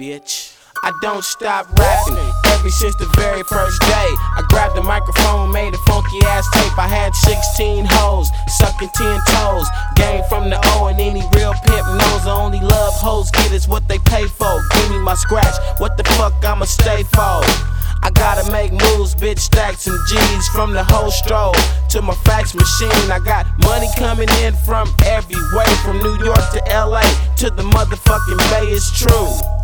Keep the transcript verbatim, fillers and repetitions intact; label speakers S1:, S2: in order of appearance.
S1: bitch. I don't stop rapping ever since the very first day. I grabbed the microphone, made a funky ass tape. I had sixteen hoes, sucking ten toes. Game from the O, and any real pimp knows the only love hoes get is what they pay for. Give me my scratch, what the fuck I'ma stay for? I gotta make moves, bitch, stack some G's from the whole stroll to my fax machine. I got money coming in from every way, from New York to L A to the motherfucking Bay, it's true.